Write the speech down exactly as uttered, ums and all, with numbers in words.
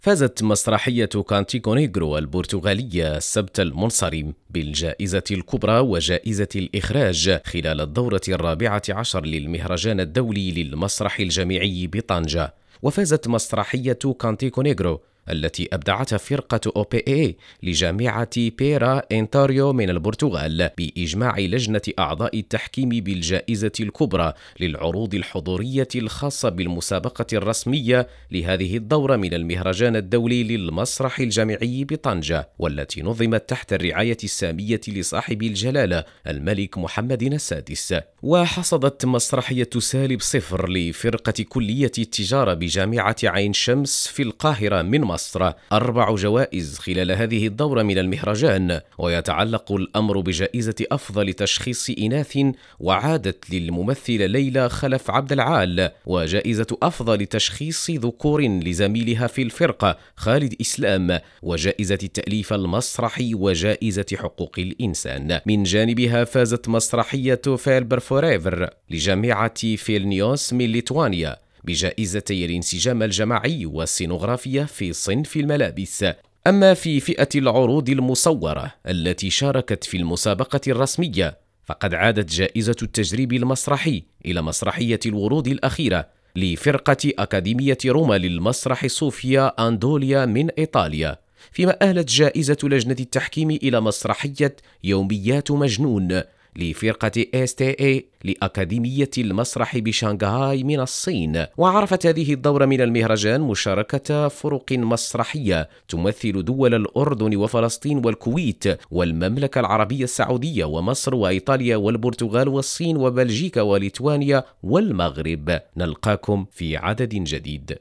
فازت مسرحية كانتيكو نيغرو البرتغالية السبت المنصرم بالجائزة الكبرى وجائزة الإخراج خلال الدورة الرابعة عشر للمهرجان الدولي للمسرح الجامعي بطنجة. وفازت مسرحية كانتيكو نيغرو التي أبدعتها فرقة أو بي إي لجامعة بيرا إنتاريو من البرتغال بإجماع لجنة أعضاء التحكيم بالجائزة الكبرى للعروض الحضورية الخاصة بالمسابقة الرسمية لهذه الدورة من المهرجان الدولي للمسرح الجامعي بطنجة، والتي نظمت تحت الرعاية السامية لصاحب الجلالة الملك محمد السادس. وحصدت مسرحية سالب صفر لفرقة كلية التجارة بجامعة عين شمس في القاهرة من مصر أربع جوائز خلال هذه الدورة من المهرجان، ويتعلق الأمر بجائزة أفضل تشخيص إناث وعادت للممثلة ليلى خلف عبد العال، وجائزة أفضل تشخيص ذكور لزميلها في الفرقة خالد إسلام، وجائزة التأليف المسرحي، وجائزة حقوق الإنسان. من جانبها فازت مسرحية فيلبر فوريفر لجامعة فيلنيوس من ليتوانيا بجائزتي الانسجام الجماعي والسينوغرافيا في صنف الملابس. أما في فئة العروض المصورة التي شاركت في المسابقة الرسمية، فقد عادت جائزة التجريب المسرحي إلى مسرحية الورود الأخيرة لفرقة أكاديمية روما للمسرح صوفيا أندوليا من إيطاليا، فيما أهلت جائزة لجنة التحكيم إلى مسرحية يوميات مجنون لفرقة إس تي إي لأكاديمية المسرح بشنغهاي من الصين. وعرفت هذه الدورة من المهرجان مشاركة فرق مسرحية تمثل دول الأردن وفلسطين والكويت والمملكة العربية السعودية ومصر وإيطاليا والبرتغال والصين وبلجيكا وليتوانيا والمغرب. نلقاكم في عدد جديد.